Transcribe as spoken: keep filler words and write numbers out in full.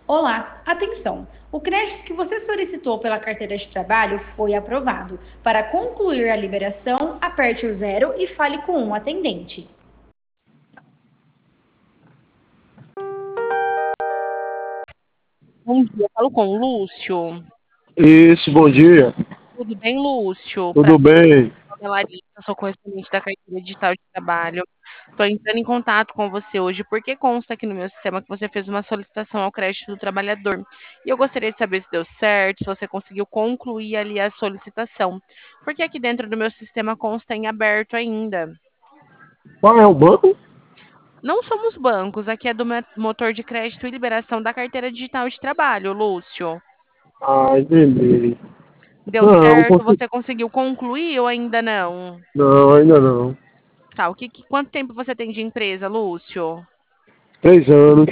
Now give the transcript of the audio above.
Olá, atenção! O crédito que você solicitou pela carteira de trabalho foi aprovado. Para concluir a liberação, aperte o zero e fale com um atendente. Bom dia, falo com o Lúcio. Isso, bom dia. Tudo bem, Lúcio? Tudo Prazer, bem? meu nome é Larissa, sou correspondente da carteira digital de trabalho. Estou entrando em contato com você hoje porque consta aqui no meu sistema que você fez uma solicitação ao crédito do trabalhador. E eu gostaria de saber se deu certo, se você conseguiu concluir ali a solicitação. Porque aqui dentro do meu sistema consta em aberto ainda. Qual é o banco? Não somos bancos, aqui é do me- motor de crédito e liberação da carteira digital de trabalho, Lúcio. Ah, entendi. Deu Não, certo? consegui... Você conseguiu concluir ou ainda não? não, ainda não. Tá, o que, que- quanto tempo você tem de empresa, Lúcio? Três anos.